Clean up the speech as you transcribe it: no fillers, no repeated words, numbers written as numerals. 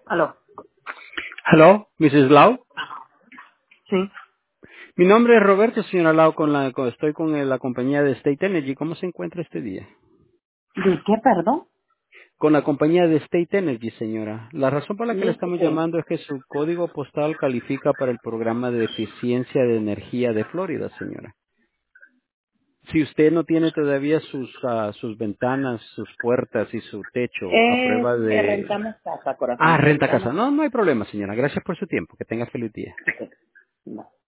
Aló. Hello, Mrs. Lau. Sí. Mi nombre es Roberto, señora Lau, estoy con la compañía de State Energy. ¿Cómo se encuentra este día? ¿De qué, perdón? Con la compañía de State Energy, señora. La razón por la que le Sí, estamos sí. llamando es que su código postal califica para el programa de eficiencia de energía de Florida, señora. Si usted no tiene todavía sus ventanas, sus puertas y su techo a prueba de... Rentamos casa, corazón. Ah, renta casa. Rentamos. No, no hay problema, señora. Gracias por su tiempo. Que tenga feliz día. Ok. No.